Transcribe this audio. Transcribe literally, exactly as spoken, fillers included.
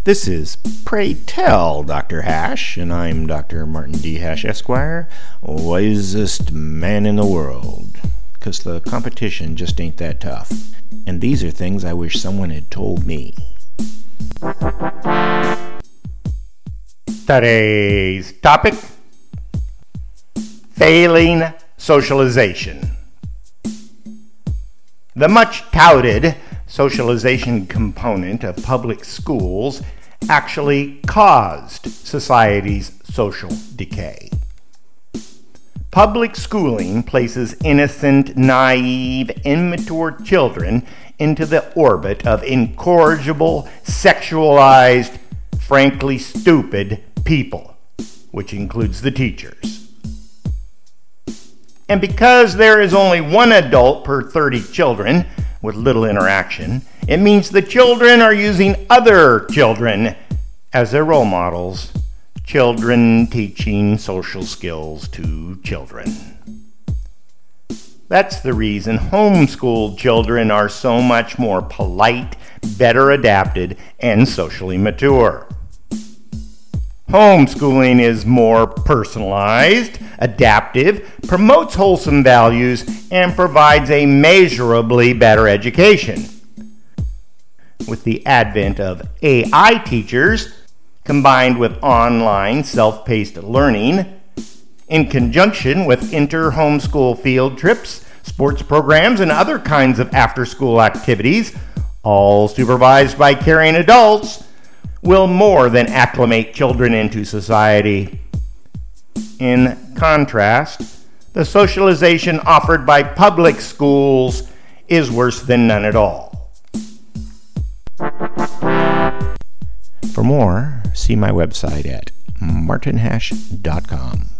This is Pray Tell, Doctor Hash, and I'm Doctor Martin D. Hash, Esquire, wisest man in the world, because the competition just ain't that tough. And these are things I wish someone had told me. Today's topic: failing socialization. The much touted socialization component of public schools actually caused society's social decay. Public schooling places innocent, naive, immature children into the orbit of incorrigible, sexualized, frankly stupid people, which includes the teachers. And because there is only one adult per thirty children with little interaction, it means the children are using other children as their role models, children teaching social skills to children. That's the reason homeschooled children are so much more polite, better adapted, and socially mature. Homeschooling is more personalized, adaptive, promotes wholesome values, and provides a measurably better education. With the advent of A I teachers, combined with online self-paced learning, in conjunction with inter-homeschool field trips, sports programs, and other kinds of after-school activities, all supervised by caring adults, will more than acclimate children into society. In contrast, the socialization offered by public schools is worse than none at all. For more, see my website at martin hash dot com.